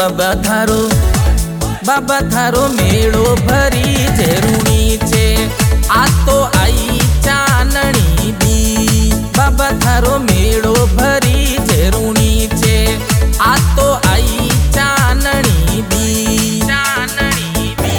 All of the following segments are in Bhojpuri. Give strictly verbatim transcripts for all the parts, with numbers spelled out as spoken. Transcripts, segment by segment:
बाबा थारो बाबा थारो मेळो भरी ઝેરુણી છે आ तो आई चानणी बी बाबा थारो मेळो भरी ઝેરુણી છે आ तो आई चानणी बी चानणी बी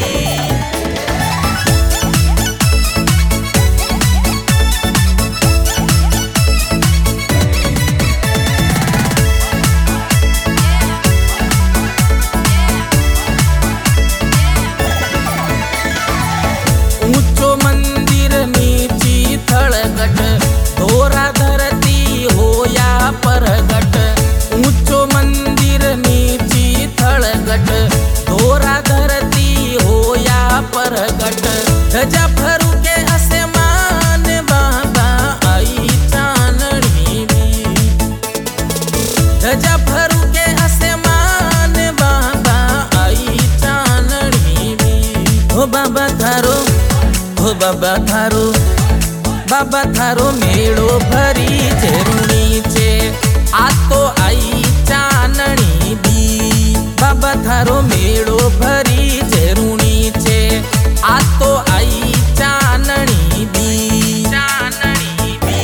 ऊंचो मंदिर नीची थळगट धोरा धरती होया परगट ऊंचो मंदिर नीची थळगट धोरा धरती होया परगट ध्वजा फरू के असे मान बाबा आई चानणी बी ध्वजा फरू के असे मान बाबा आई चानणी बी हो बाबा थारो हो बाबा थारो बाबा थारो मेळो भरी ઝેરુણી છે आ तो आई चानणी बी बाबा थारो मेळो भरी ઝેરુણી છે आ तो आई चानणी बी चानणी बी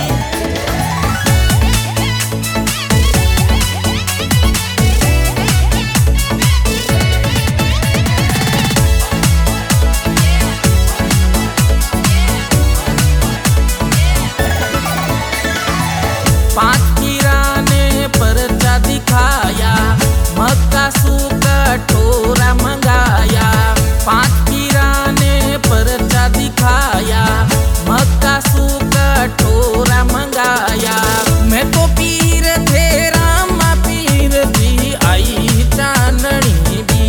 पांच किराने परचा दिखाया मक्का सूका ठोरा मंगाया पांच किराने परचा दिखाया मक्का सूका ठोरा मंगाया मैं तो पीर थे रामा पीर जी आई चानणी बी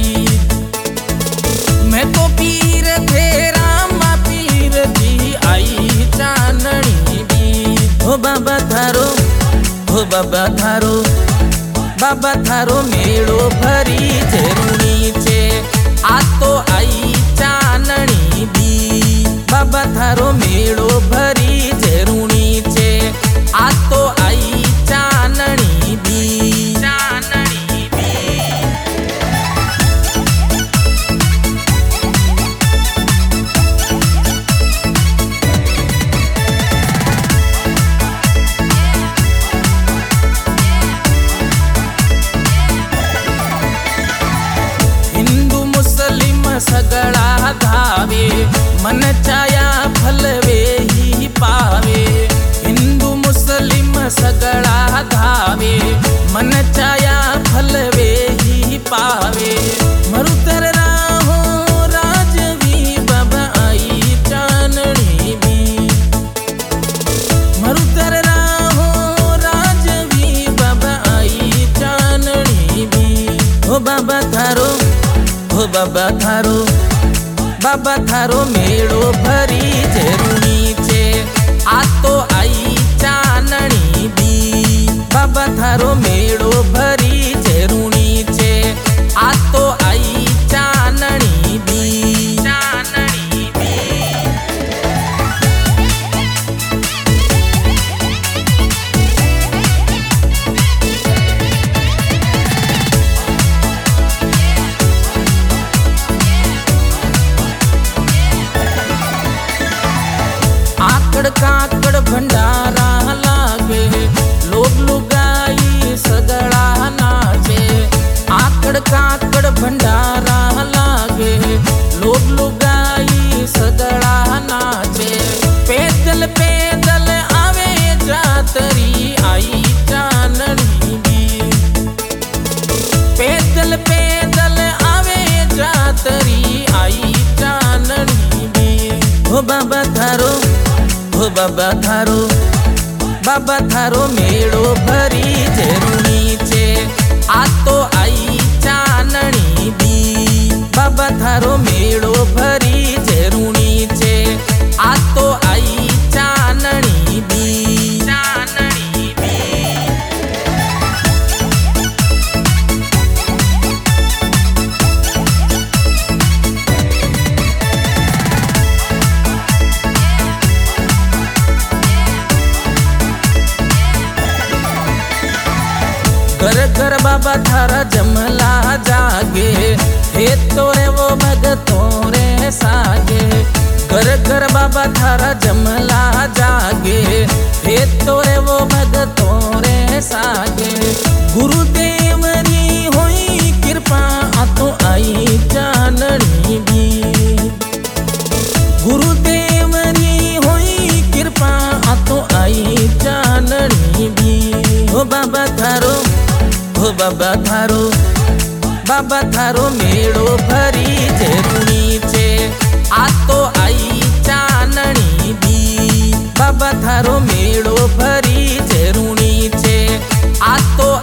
मैं तो पीर थे रामा पीर जी आई चानणी बी हो बाबा थारो हो बाबा थारो बाबा थारो मेळो भरी ઝેરુણી છે आ तो आई चानणी बी बाबा थारो मेळो भरी ઝેરુણી છે आ तो आई चानणी बी चानणी बी सगळा धावे मन चाया फलवे ही पावे हिंदू मुस्लिम सगळा धावे मन चाया फलवे ही पावे मरुतर राहो राजवी बाबा आई चानणी बी मरुतर राहो राजवी बाबा आई चानणी बी हो बाबा थारो हो बाबा थारो बाबा थारो मेळो भरी ઝેરુણી છે आ तो आई चानणी बी बाबा थारो मेळो भरी ઝેરુણી છે आ तो आई चानणी बी चानणी बी आकड़ काकड़ भंडारा लागे लोग लुगाई सगळा नाचे आकड़ काकड़ भंडारा लागे लोग लुगाई सगळा नाचे पैदल पैदल आवे जातरी आई चानणी बी पैदल पैदल आवे जातरी आई चानणी बी हो बाबा थारो हो बाबा थारो बाबा थारो मेळो भरी ઝેરુણી છે आ तो आई चानणी बी बाबा थारो मेळो भरी ઝેરુણી છે आ तो आई चानणी बी चानणी बी घर घर बाबा थारा जमला जागे, हे तोरे वो भगतों रे सागे। घर घर बाबा थारा जमला जागे, हे तोरे वो भगतों रे सागे। गुरुदेव री होई कृपा आ तो आई चाननी भी, गुरुदेव री होई कृपा आ तो आई चाननी भी। हो बाबा थारो, हो बाबा थारो, बाबा थारो मेड़ो भरी जरूरी छे, आ तो आई चाननी भी। बाबा थारो मेड़ो भरी जरूरी छे, आ तो